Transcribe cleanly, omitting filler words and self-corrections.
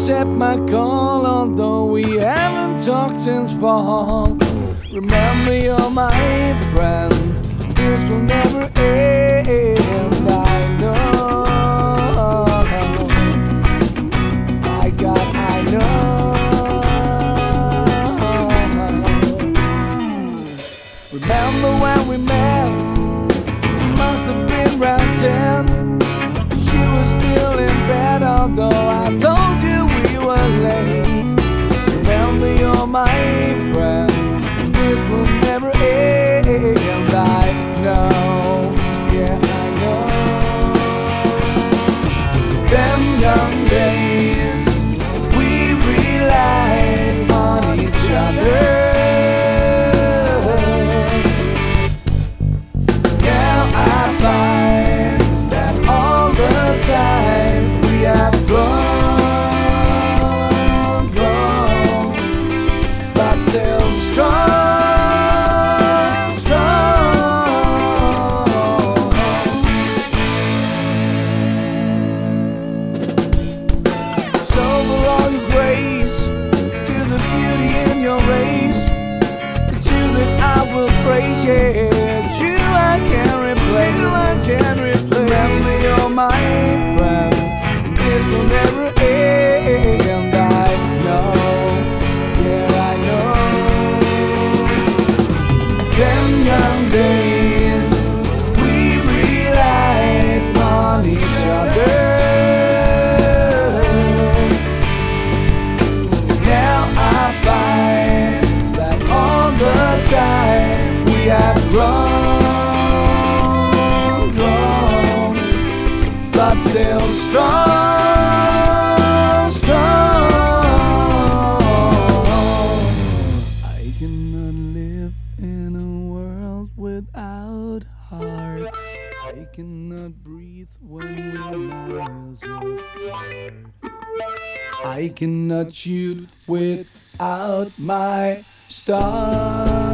accept my call, although we haven't talked since fall. Remember, you're my friend. This will never end. I know. I know. Remember when we met? Must have been around 10. You were still in bed, although I told you we were late. Remember, you're my friend. This will never end. I know, yeah, I know. Them young days, we relied on each other. Now I find that all the time we have grown, but still strong. Praise, yeah, it's you I can't replace. You I can't replace. Remember, you're my friend. This will never end. I know, yeah, I know. Them young days, we relied on each other. Now I find that all the time we have grown, but still strong. I cannot live in a world without hearts. I cannot breathe when we're miles apart. I cannot shoot without my stars.